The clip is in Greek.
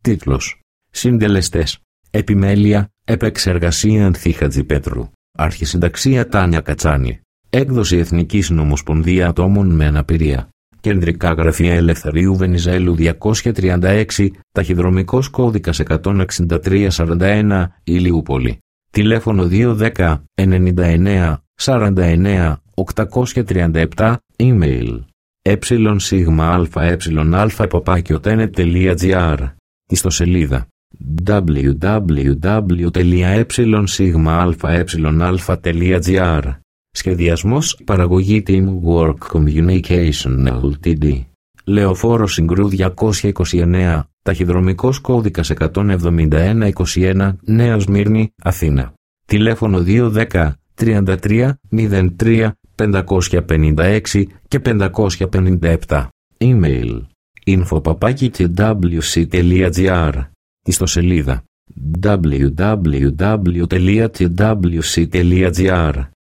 Τίτλος. Συντελεστές. Επιμέλεια, επεξεργασία Ανθή Χατζηπέτρου. Αρχισυνταξία Τάνια Κατσάνη. Έκδοση Εθνικής Νομοσπονδία Ατόμων με Αναπηρία. Κεντρικά Γραφεία Ελευθερίου Βενιζέλου 236, ταχυδρομικός κώδικας 16341, Ηλιούπολη. Τηλέφωνο 210 99 49 837, email @epsilon-alpha-epopakiotenet.gr. Ιστοσελίδα www.epsilon-alpha-epsilon-alpha.gr. Σχεδιασμός, παραγωγή Teamwork Communication Ltd. Λεωφόρο Συγκρού 229, ταχυδρομικός κώδικας 17121, Νέα Σμύρνη, Αθήνα. Τηλέφωνο 210 33 03 556 και 557. Email info@twc.gr. Ιστοσελίδα www.twc.gr.